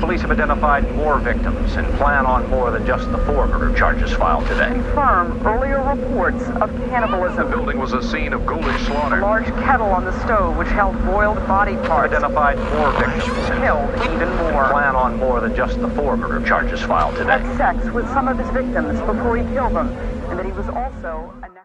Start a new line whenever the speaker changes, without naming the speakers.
Police have identified more victims and plan on more than just the 4 murder charges filed today.
Confirm earlier reports of cannibalism.
The building was a scene of ghoulish
A
slaughter.
large kettle on the stove which held boiled body parts.
Identified more victims and
Killed even more.
plan on more than just the 4 murder charges filed today.
Had sex with some of his victims before he killed them, and that he was also a